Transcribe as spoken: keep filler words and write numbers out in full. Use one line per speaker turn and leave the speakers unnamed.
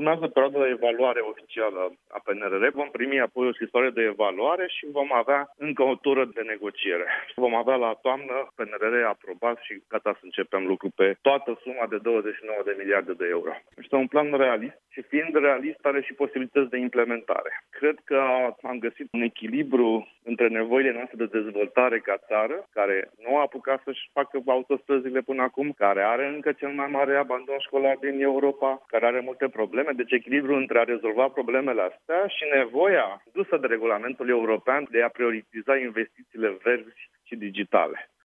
urmează perioada de evaluare oficială a P N R R. Vom primi apoi o scrisoare de evaluare și vom avea încă o tură de negociere. Vom avea la toamnă P N R R aprobat și gata să începem lucru pe toată suma de douăzeci și nouă de miliarde de euro. Este un plan realist și fiind realist are și posibilități de implementare. Cred că am găsit un echilibru între nevoile noastre de dezvoltare ca țară, care nu a apucat să-și facă autostrăzile până acum, care are încă cel mai mare abandon școlar din Europa, care are multe probleme, deci echilibru între a rezolva problemele astea și nevoia dusă de regulamentul european de a prioritiza investițiile verzi și digitale.